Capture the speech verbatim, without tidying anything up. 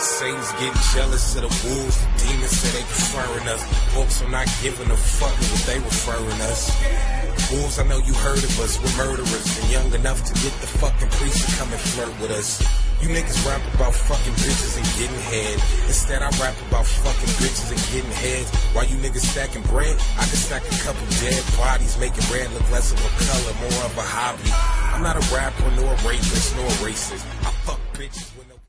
Satan's getting jealous of the wolves. The demons say they preferring us. Folks are not giving a fuck what they referring us. Wolves, I know you heard of us. We're murderers and young enough to get the fucking priest to come and flirt with us. You niggas rap about fucking bitches and getting head. Instead, I rap about fucking bitches and getting heads. While you niggas stacking bread, I can stack a couple dead bodies, making red look less of a color, more of a hobby. I'm not a rapper, nor a rapist, nor a racist. I fuck bitches with no